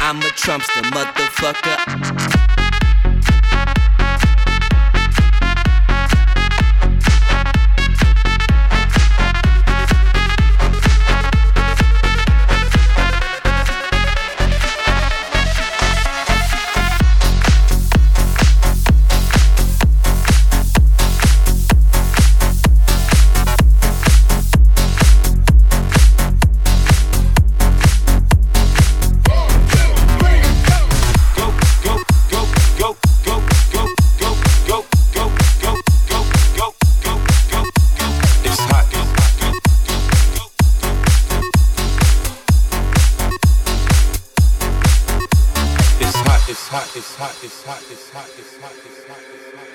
I'm a Trumpster, motherfucker. It's hot, it's hot, it's hot, it's hot, it's hot, it's hot,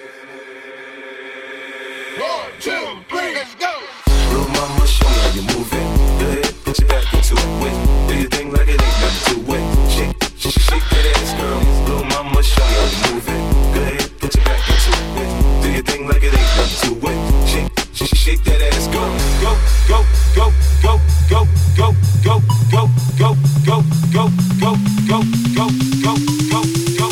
it's hot. 1, 2, 3, let's go! Little mama, show me how you move it. Go ahead, put your back into it. Do your thing like it ain't nothing to it. Shake that ass, girl. Little mama, show me how you move it. Go ahead, put your back into it. Do your thing like it ain't nothing to it. Shake that ass, go, go, go, go, go, go, go, go, go, go, go, go, go, go, go, go, go.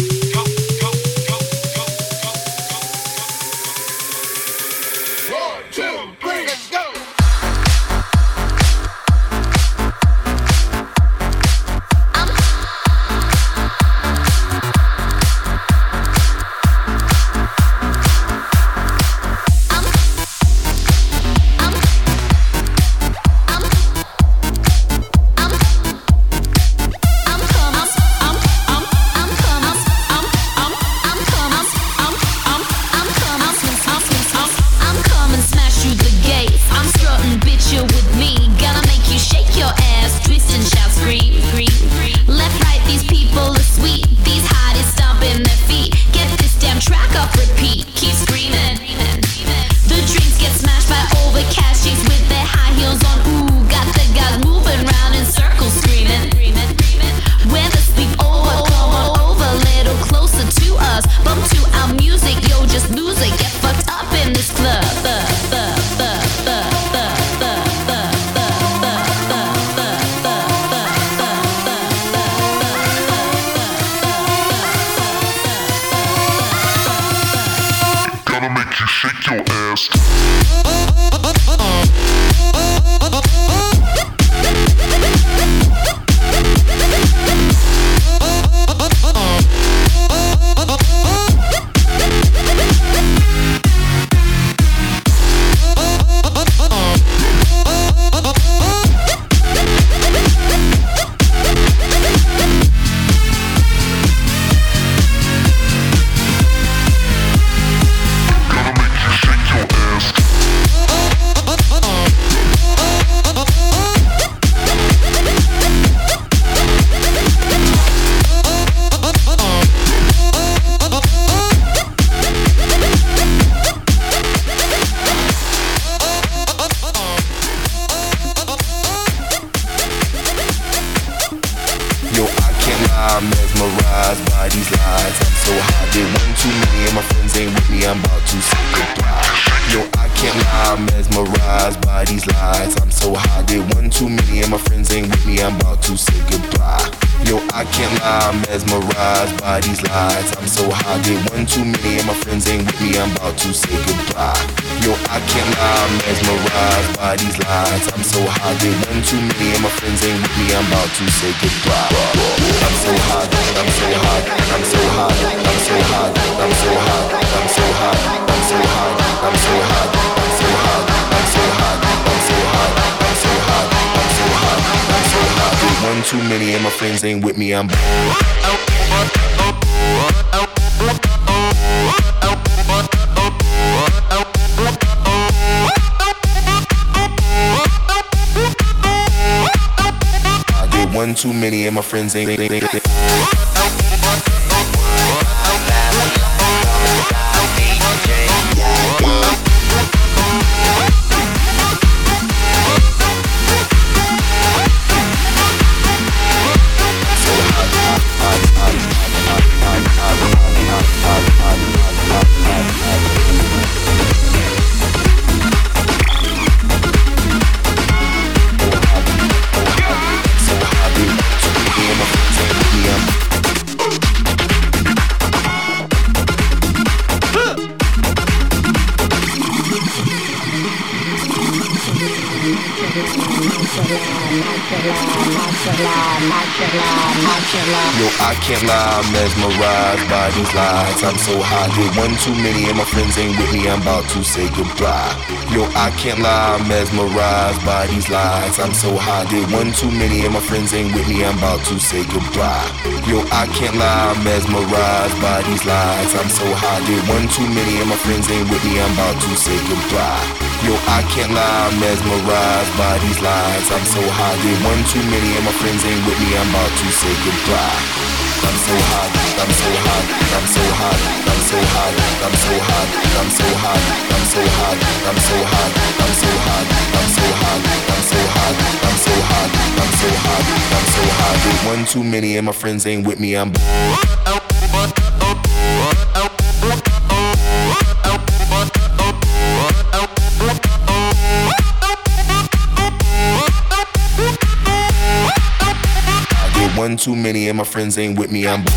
I'm mesmerized by these lies. I'm so hot, did one too many and my friends ain't with me. I'm about to say goodbye. Yo, I can't lie, I'm mesmerized by these lies. I'm so hot, did one too many and my friends ain't with me. I'm about to say goodbye. Yo, I can't lie, I'm mesmerized by these lies. I'm so hot, did one too many and my friends ain't with me. I'm about to say goodbye. Yo, I can't lie, I'm mesmerized by these lies. I'm so hot, did one too many and my friends ain't with me. I'm about to say goodbye. I'm so hot, I'm so hot, I'm so hot, I'm so hot, I'm so hot, I'm so hot, I'm so hot, I'm so hot, I'm so hot, I'm so hot, I'm so hot, I'm so hot, I'm so hot, I'm so hot. Did one too many and my friends ain't with me. I'm one too many and my friends ain't. Yo, I can't lie, I'm mesmerized by these lies. I'm so high, did one too many and my friends ain't with me, I'm about to say goodbye. Yo, I can't lie, I'm mesmerized by these lies. I'm so high, did one too many and my friends ain't with me, I'm about to say goodbye. Yo, I can't lie, I'm mesmerized by these lies. I'm so high, did one too many and my friends ain't with me, I'm about to say goodbye. Yo, I can't lie, I'm mesmerized by these lies. I'm so high, did one too many and my friends ain't with me, I'm about to say goodbye. I'm so hot, I'm so hot, I'm so hot, I'm so hot, I'm so hot, I'm so hot, I'm so hot, I'm so hot, I'm so hot, I'm so hot, I'm so hot, I'm so hot, I'm so hot, I'm so hot. Did one too many and my friends ain't with me, I'm one too many and my friends ain't with me, I'm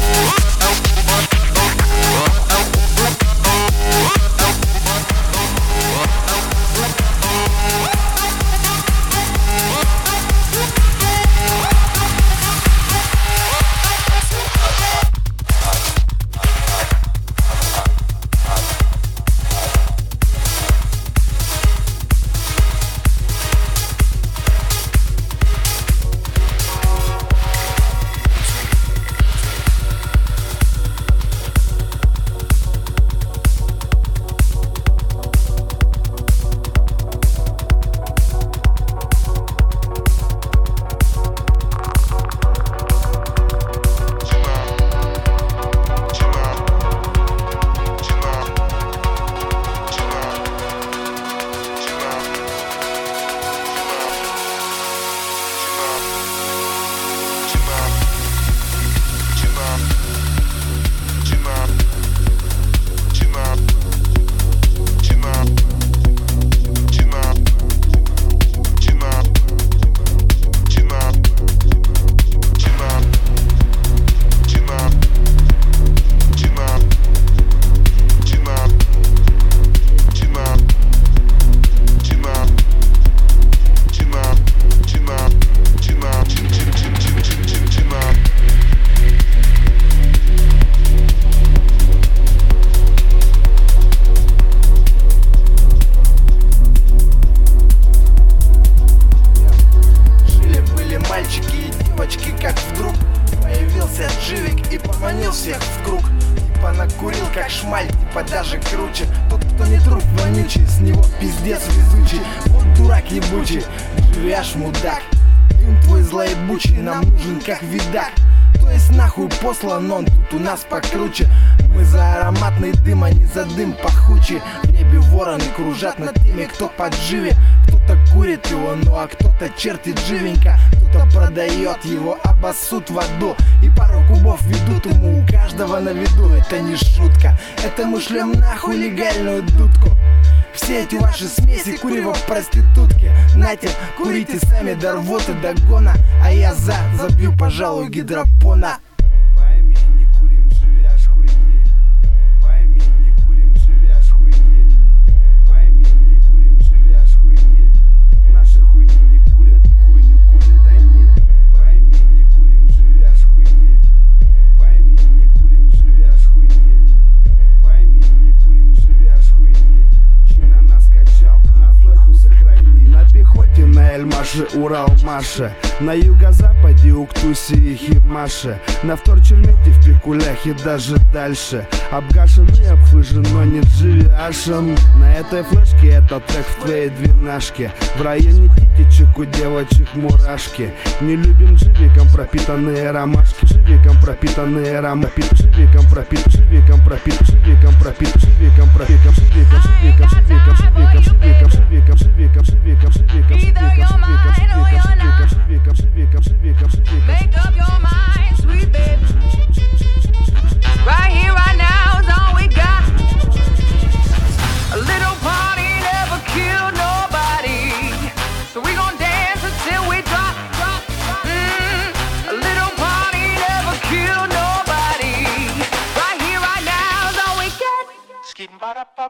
как видак, то есть нахуй послан он, тут у нас покруче. Мы за ароматный дым, а не за дым пахучий. В небе вороны кружат над теми, кто подживе. Кто-то курит его, ну а кто-то чертит живенько. Кто-то продает его, обоссут в аду. И пару кубов ведут ему, у каждого на виду. Это не шутка, это мы шлем нахуй легальную дудку. Все эти ваши смеси, курево проститутки. Нате, курите сами до рвоты, до гона. А я забью, пожалуй, гидропона. Пойми, не курим, живи аж хуйни. Пойми, не курим, живи аж хуйни. Пойми, не курим, живи аж хуйни. Наши хуйни не курят, хуйню курят они. Пойми, не курим, живи аж хуйни. Пойми, не курим, живи аж хуйни. Пойми, не курим, живи аж хуйни. На нас качал, на флеху сохрани. На пехоте, на Эльмаше, Урал, Маше. На юго-западе, Уктусе и Химаше. На вторчермете, в Пикулях и даже дальше. Обгашенный, обфыжен, но не дживиашен. На этой флешке этот трек в твоей двенашке. В районе титичек у девочек мурашки. Не любим дживиком пропитанные ромашки. Живиком пропитанные ромашки. Живиком пропит, живиком пропит, живиком пропит, живиком пропит, живиком, живиком, живиком, живиком, живиком, живиком, живиком, живиком, живиком, Make up your mind, sweet baby. Right here, right now is all we got. A little party never killed nobody, so we gon' dance until we drop. A little party never killed nobody. Right here, right now is all we got. Skidding ba da pop.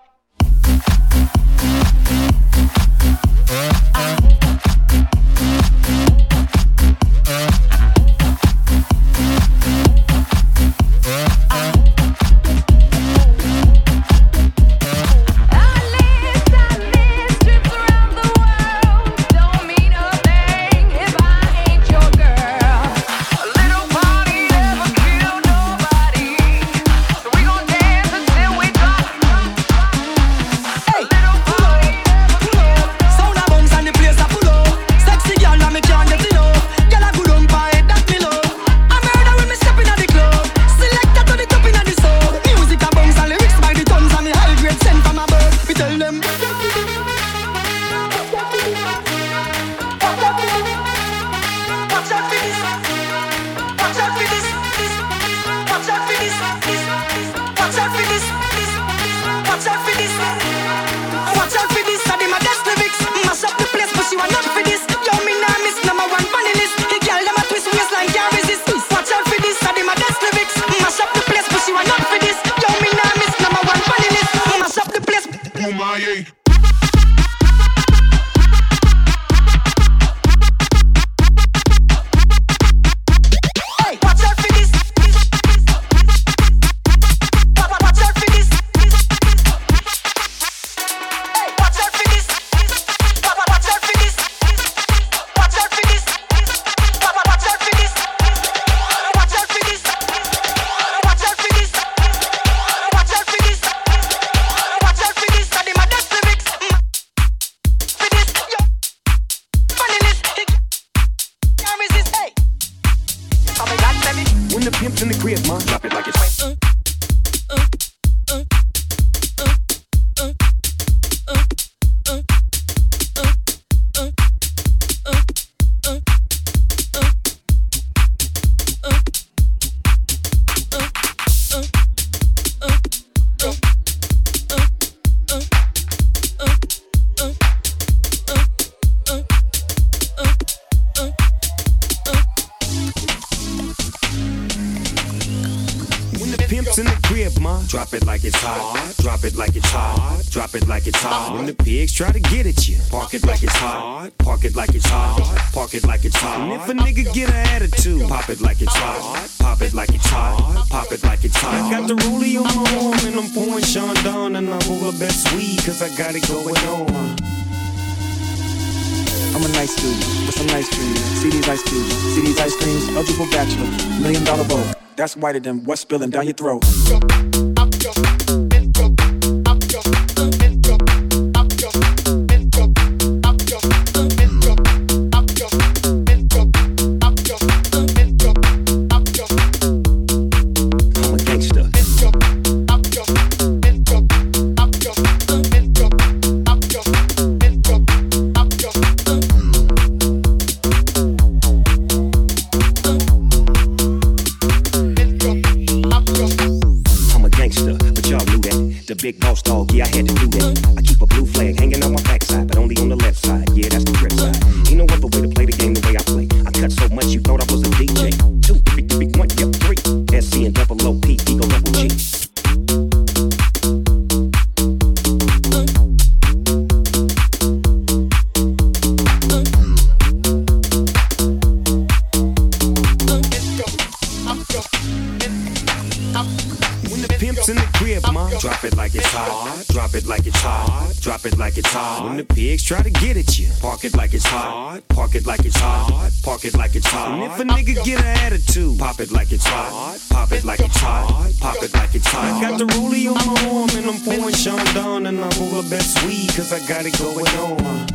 When the pimp's in the crib, ma, drop it like it's in the crib, ma. Drop it like it's hot. Drop it like it's hot. Drop it like it's hot. When the pigs try to get at you, park it like it's hot. Park it like it's hot. Park it like it's hot. And if a nigga get an attitude, pop it like it's hot. Pop it like it's hot. Pop it like it's hot. I got the rollie on my arm and I'm pouring Sean Don and I'm all the best weed cause I got it going on. I'm a nice dude with some nice dreams. See these ice cubes, see these ice creams. Eligible bachelor, $1 million vote. That's whiter than what's spilling down your throat. Big boss dog, yeah, I had to do that. I keep a blue flag hanging on my backside, but only on the left side. Yeah, that's the grip side. Ain't no other way to play the game the way I play. I cut so much you thought I was a DJ. 2, 3, 1, yep, 3. SC and double OP, Eagle double G. In the crib, ma. Drop it like it's hot. Drop it like it's hot. Drop it like it's hot. When the pigs try to get at you, park it like it's hot. Park it like it's hot. Park it like it's hot. And if a nigga get an attitude, pop it like it's hot. Pop it like it's hot. Pop it like it's hot. I got the rollie on my arm and I'm pouring Sean Don and I'm all the best weed cause I got it going on.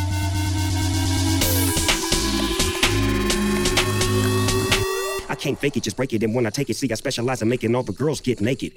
I can't fake it, just break it. And when I take it, see, I specialize in making all the girls get naked.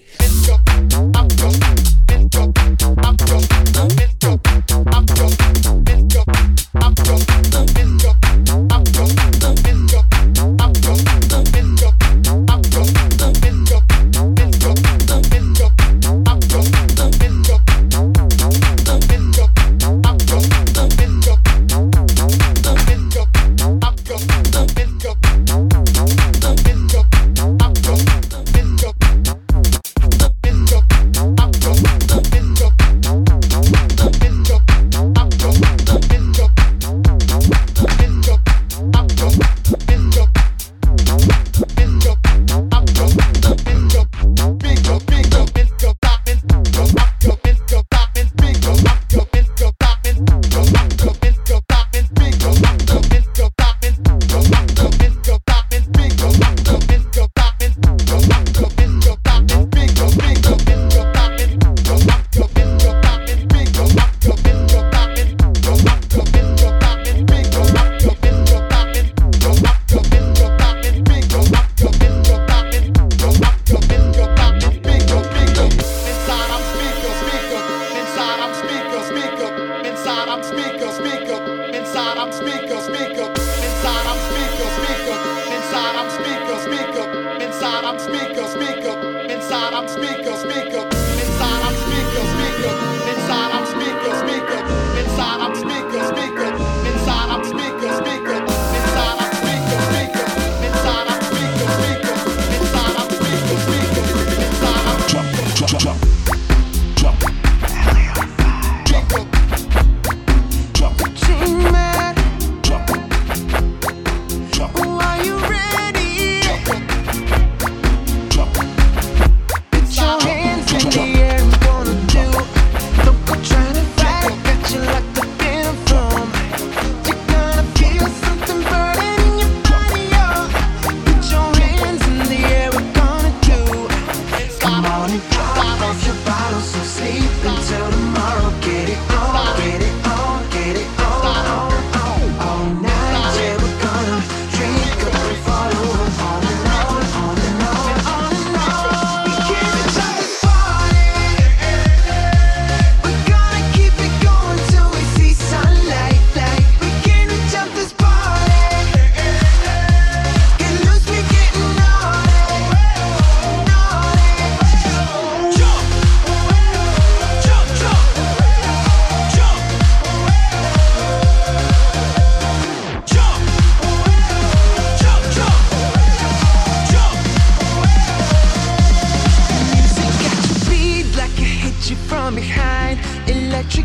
Trying to fight, got you like the damn from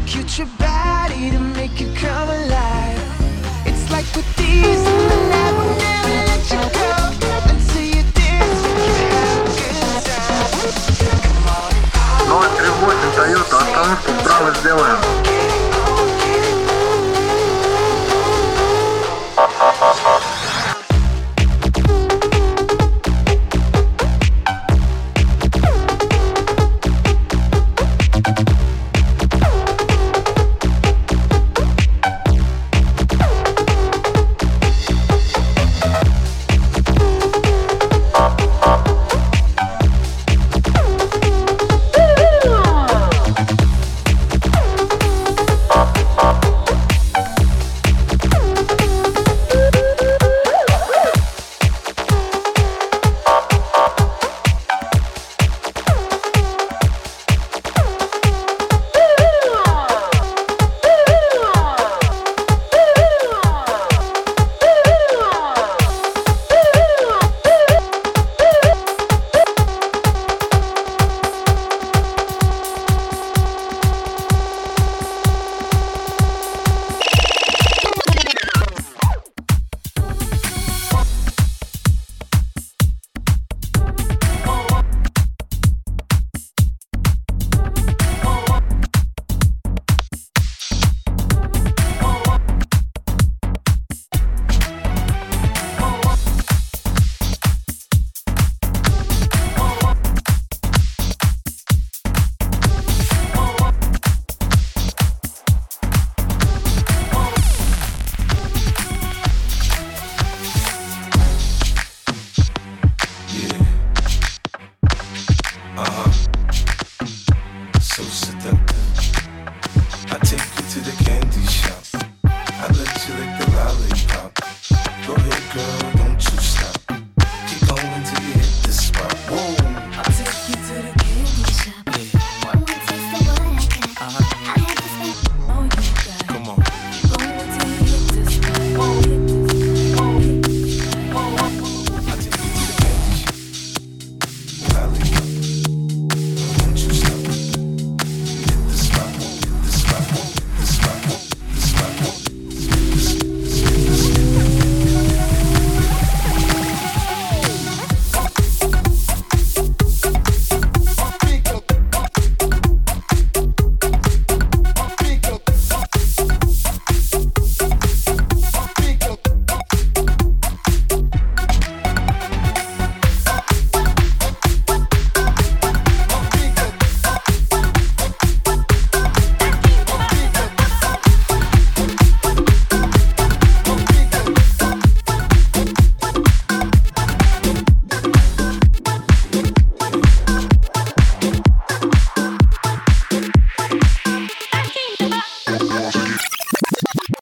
Cute your body to